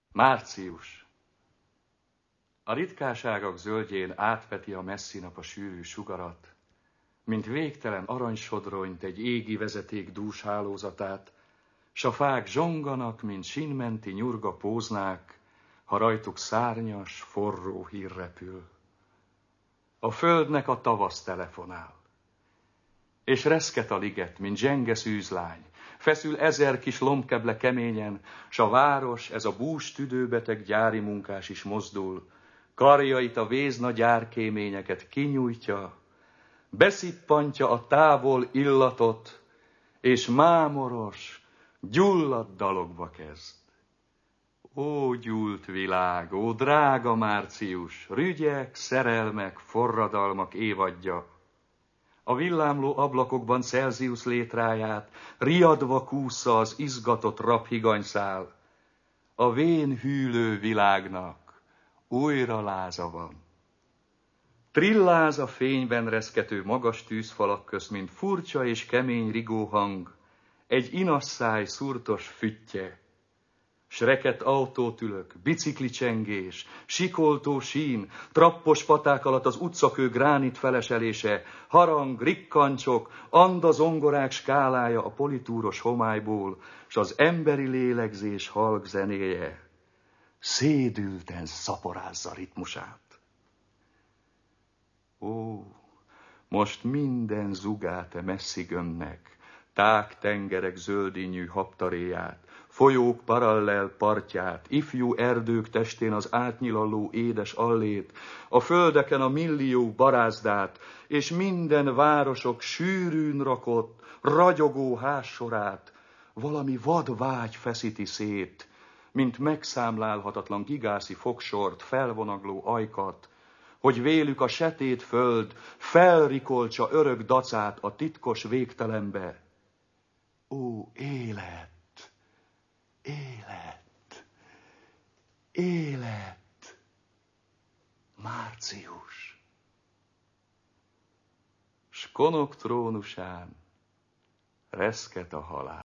Március. A ritkáságok zöldjén átveti a messzi nap a sűrű sugarat, mint végtelen aranysodronyt egy égi vezeték dús hálózatát, s a fák zsonganak, mint sínmenti nyurga póznák, ha rajtuk szárnyas, forró hír repül. A földnek a tavasz telefonál, és reszket a liget, mint zsenge szűzlány, feszül 1000 kis lombkeble keményen, s a város, ez a bús tüdőbeteg gyári munkás is mozdul, karjait a vézna gyárkéményeket kinyújtja, beszippantja a távol illatot, és mámoros, gyulladt dalokba kezd. Ó, gyúlt világ, ó, drága március, rügyek, szerelmek, forradalmak évadja. A villámló ablakokban Celsius létráját riadva kússza az izgatott raphiganyszál. A vén hűlő világnak újra láza van. Trilláz a fényben reszkető magas tűzfalak közt, mint furcsa és kemény rigóhang, egy inasszáj szurtos füttye. S rekett autótülök, biciklicsengés, sikoltó sín, trappos paták alatt az utcakő gránit feleselése, harang, rikkancsok, anda zongorák skálája a politúros homályból, s az emberi lélegzés halk zenéje szédülten szaporázza ritmusát. Ó, most minden zugát messzi gömbnek, tág tengerek zöldínyű habtaréját, folyók parallel partját, ifjú erdők testén az átnyilalló édes allét, a földeken a millió barázdát, és minden városok sűrűn rakott, ragyogó házsorát, valami vad vágy feszíti szét, mint megszámlálhatatlan gigászi fogsort, felvonagló ajkat, hogy vélük a setét föld felrikoltsa örök dacát a titkos végtelenbe. Ó, élet! Élet, élet, március. S konok trónusán reszket a halál.